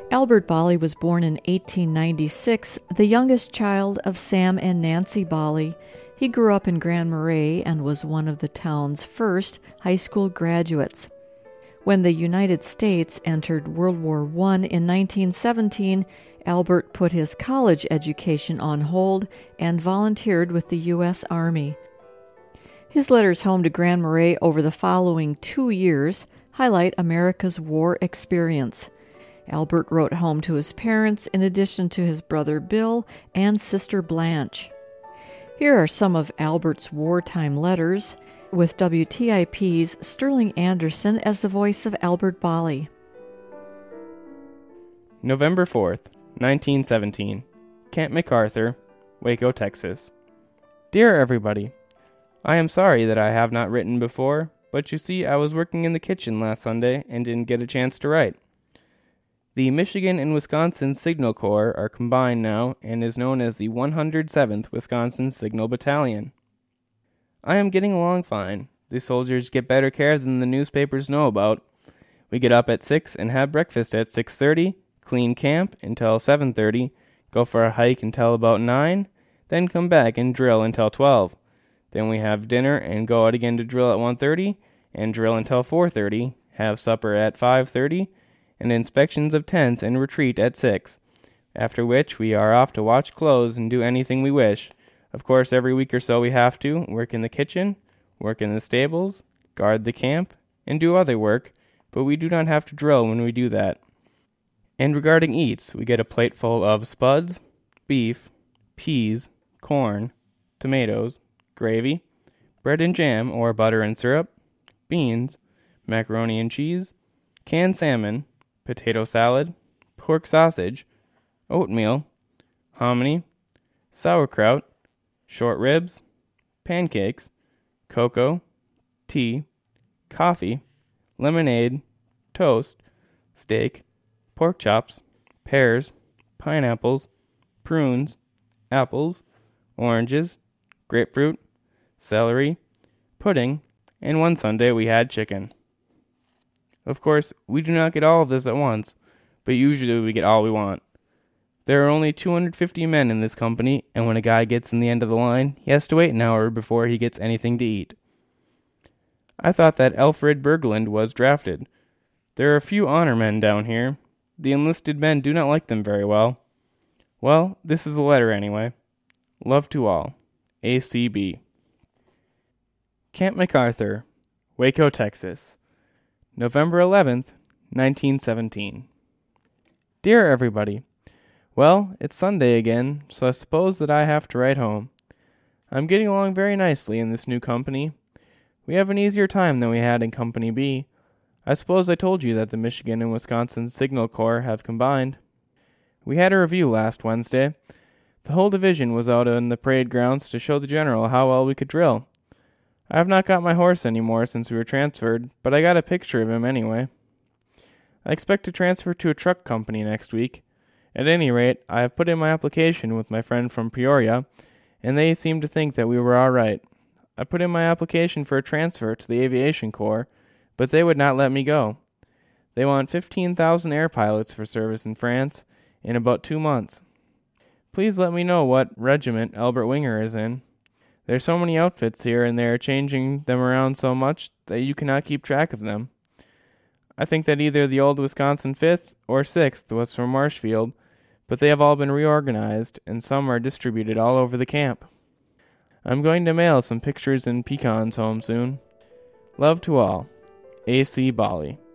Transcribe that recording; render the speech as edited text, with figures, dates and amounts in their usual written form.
Albert Bali was born in 1896, the youngest child of Sam and Nancy Bali. He grew up in Grand Marais and was one of the town's first high school graduates. When the United States entered World War I in 1917, Albert put his college education on hold and volunteered with the U.S. Army. His letters home to Grand Marais over the following 2 years highlight America's war experience. Albert wrote home to his parents in addition to his brother Bill and sister Blanche. Here are some of Albert's wartime letters, with WTIP's Sterling Anderson as the voice of Albert Bali. November 4th, 1917. Camp MacArthur, Waco, Texas. Dear everybody, I am sorry that I have not written before, but you see I was working in the kitchen last Sunday and didn't get a chance to write. The Michigan and Wisconsin Signal Corps are combined now and is known as the 107th Wisconsin Signal Battalion. I am getting along fine. The soldiers get better care than the newspapers know about. We get up at 6 and have breakfast at 6:30, clean camp until 7:30, go for a hike until about 9, then come back and drill until 12. Then we have dinner and go out again to drill at 1:30 and drill until 4:30, have supper at 5:30, and inspections of tents and retreat at 6, after which we are off to watch clothes and do anything we wish. Of course, every week or so we have to work in the kitchen, work in the stables, guard the camp, and do other work, but we do not have to drill when we do that. And regarding eats, we get a plate full of spuds, beef, peas, corn, tomatoes, gravy, bread and jam or butter and syrup, beans, macaroni and cheese, canned salmon, potato salad, pork sausage, oatmeal, hominy, sauerkraut, short ribs, pancakes, cocoa, tea, coffee, lemonade, toast, steak, pork chops, pears, pineapples, prunes, apples, oranges, grapefruit, celery, pudding, and one Sunday we had chicken. Of course, we do not get all of this at once, but usually we get all we want. There are only 250 men in this company, and when a guy gets in the end of the line, he has to wait an hour before he gets anything to eat. I thought that Alfred Berglund was drafted. There are a few honor men down here. The enlisted men do not like them very well. Well, this is a letter anyway. Love to all. ACB. Camp MacArthur, Waco, Texas. November 11th, 1917. Dear everybody, well, it's Sunday again, so I suppose that I have to write home. I'm getting along very nicely in this new company. We have an easier time than we had in Company B. I suppose I told you that the Michigan and Wisconsin Signal Corps have combined. We had a review last Wednesday. The whole division was out in the parade grounds to show the general how well we could drill. I have not got my horse anymore since we were transferred, but I got a picture of him anyway. I expect to transfer to a truck company next week. At any rate, I have put in my application with my friend from Peoria, and they seem to think that we were all right. I put in my application for a transfer to the Aviation Corps, but they would not let me go. They want 15,000 air pilots for service in France in about 2 months. Please let me know what regiment Albert Winger is in. There's so many outfits here, and they are changing them around so much that you cannot keep track of them. I think that either the old Wisconsin 5th or 6th was from Marshfield, but they have all been reorganized, and some are distributed all over the camp. I'm going to mail some pictures and pecans home soon. Love to all. A.C. Bali.